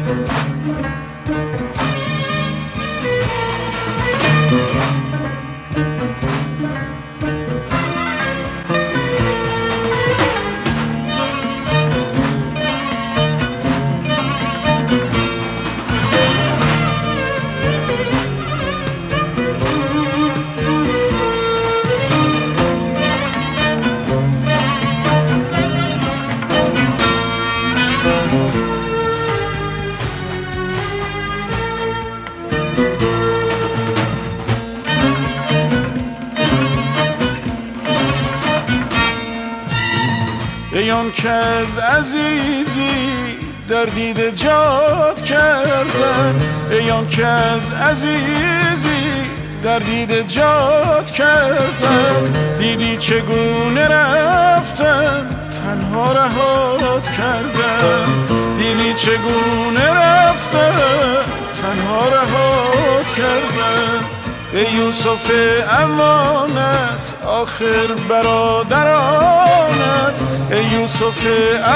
ای آن که از عزیزی در دیده جات کردن، ای آن که از عزیزی در دیده جات کردن، دیدی چگونه رفتن تنها رهات کردن، دیدی چگونه رفتن تنها رهات کردن. ای یوسف امانت آخر برادرانت، ای یوسف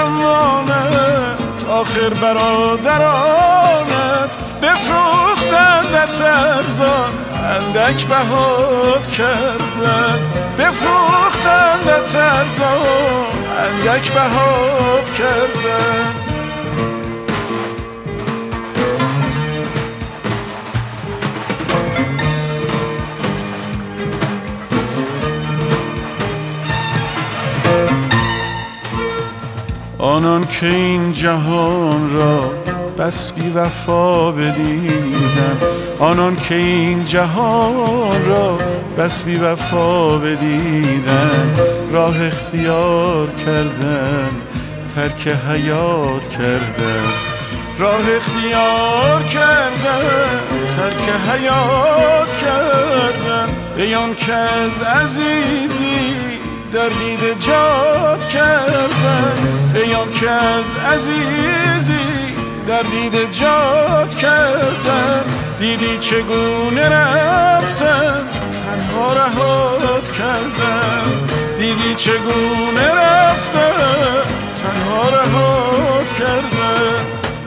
امانت آخر برادرانت، بفروختندت ارزان اندک بهات کردن، بفروختندت ارزان اندک بهات کردن. آنان که این جهان را بس بی وفا بدیدن، آنان که این جهان را بس بی وفا بدیدن، راه اختیار کردن ترک حیات کردن، راه اختیار کردن ترک حیات کردن. ای آن که از عزیزی در دیده جات کردن، ای آن که از عزیزی در دیده جات کردن، دیدی چگونه رفتن تنها رهات کردن، دیدی چگونه رفتن تنها رهات کردن.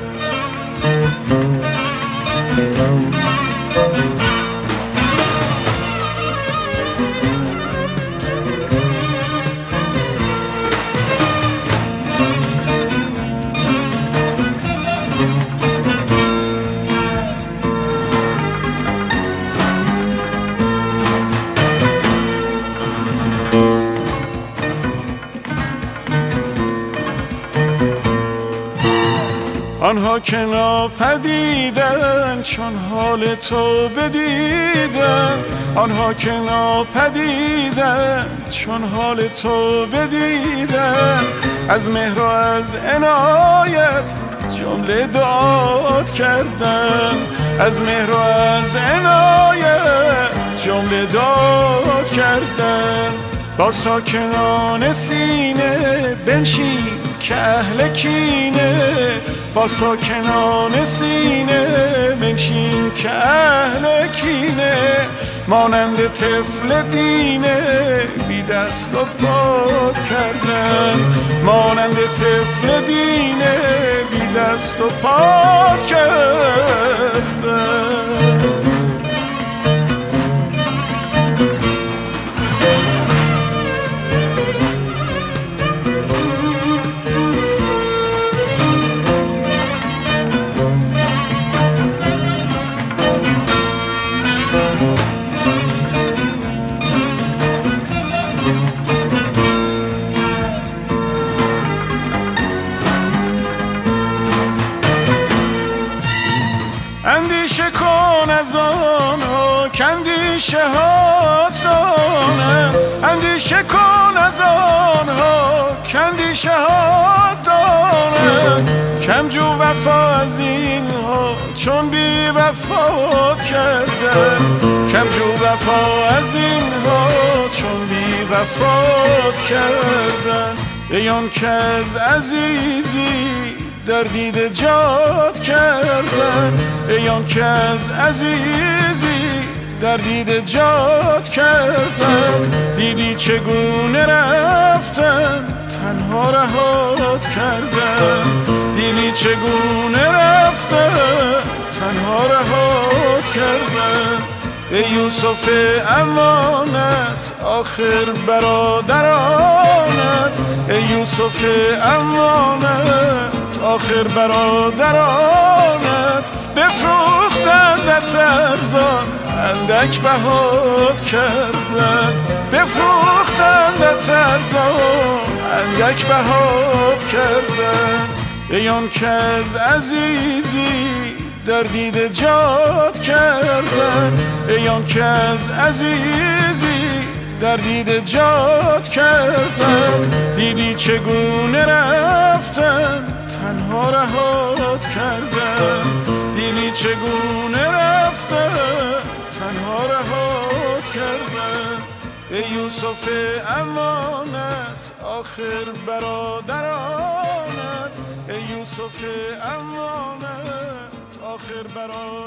آنها که ناپدیدن چون حال تو بدیدن، آنها که ناپدیدن چون حال تو بدیدن، از مهر و از عنایت جمله دعات کردن، از مهر و از عنایت جمله دعات کردن. با ساکنان سینه بنشین که اهل کینه، با ساکنان سینه بنشین که اهل کینه، مانند طفل دینه بی دست و پا کردن، مانند طفل دینه بی دست و پا کردن. اندیشه کن از آنها کاندیشه ها دانم، اندیشه کن از آنها کاندیشه ها دانم، کم جو وفا از اینها چون بی وفا کردن، کم جو وفا از اینها چون بی وفا کردن. ای آن که از عزیزی در دیده جات کردن، ای آن که از عزیزی در دیده جات کردن، دیدی چگونه رفتن تنها رهات کردن، دیدی چگونه رفتن ای یوسف امانت آخر برادرانت، ای یوسف امانت آخر برادرانت بفروختندت ارزان اندک بهات کردن، بفروختندت ارزان اندک بهات کردن. ای آن که از عزیزی در دیده جات کردن، ای آن که از عزیزی در دیده جات کردن. دیدی چگونه رفتن تنها رهات کردن، دیدی چگونه رفتن تنها رهات کردن. ای یوسف امانت آخر برادرانت، ای یوسف امانت آخر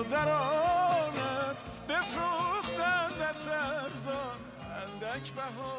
برادرانت بفروختندت ارزان اندک بها